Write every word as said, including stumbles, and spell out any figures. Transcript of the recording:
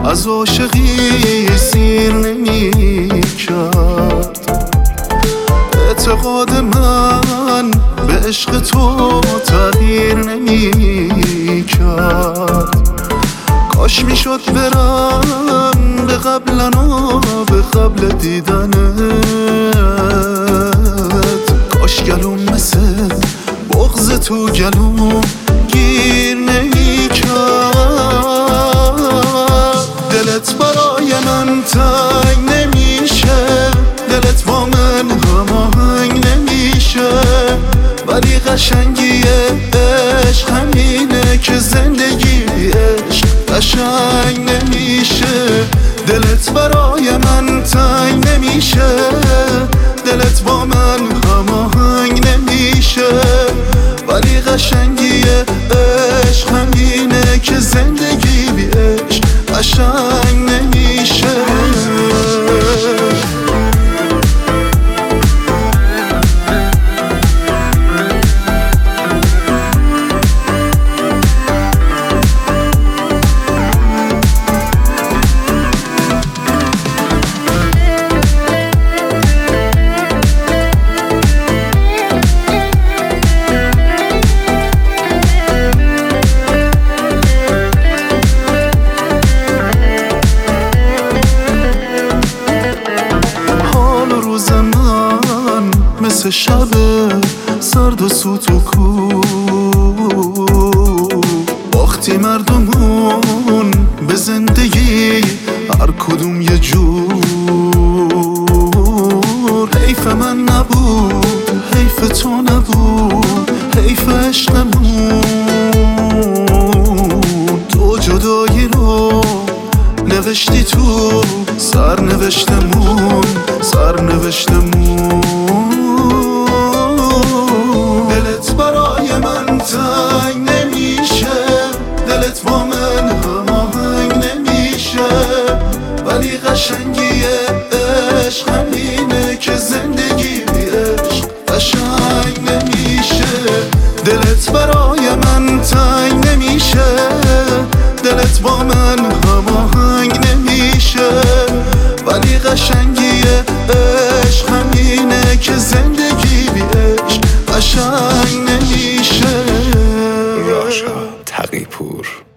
از عاشقی سیر نمی کرد. اعتقاد من به عشق تو تغییر نمی کرد. کاش میشد برم به قبلن و به قبل دیدنت. کاش گلوم مثل بغض تو گلوم گیر نمی کرد. دلت برای من تنگ نمیشه، دلت با من هماهنگ نمیشه، ولی قشنگی عشق همینه که زندگی عشق قشنگ نمیشه. دلت برای من تنگ نمیشه، دلت با من هماهنگ نمیشه، ولی قشنگی عشق همینه که زندگی بی عشق قشنگ نمیشه. مثل شب سرد و سوت و کو باختی مردمون به زندگی هر کدوم یه جور. حیف من نبود، حیف تو نبود، حیف عشقمون. تو جدایی رو نوشتی تو سرنوشتمون، سرنوشتمون. دلت برای من تنگ نمیشه، دلت با من هماهنگ نمیشه، ولی قشنگی عشق همینه که زندگی بی عشق قشنگ نمیشه. دلت برای من تنگ نمیشه، دلت با من هماهنگ نمیشه، ولی قشنگی عشق همینه که زندگی بی عشق قشنگ نمیشه. راشا تقی‌پور.